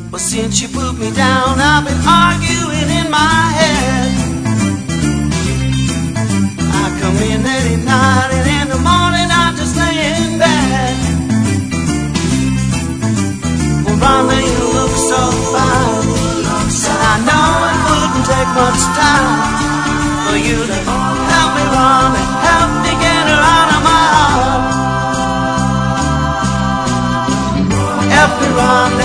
But since you put me down, I've been arguing in my head. I come in late at night, and in the morning I just lay in bed. Well, Rhonda, you look so fine, and I know it wouldn't take much time for you to help me, Rhonda, help me get her out of my heart. Help me, Rhonda.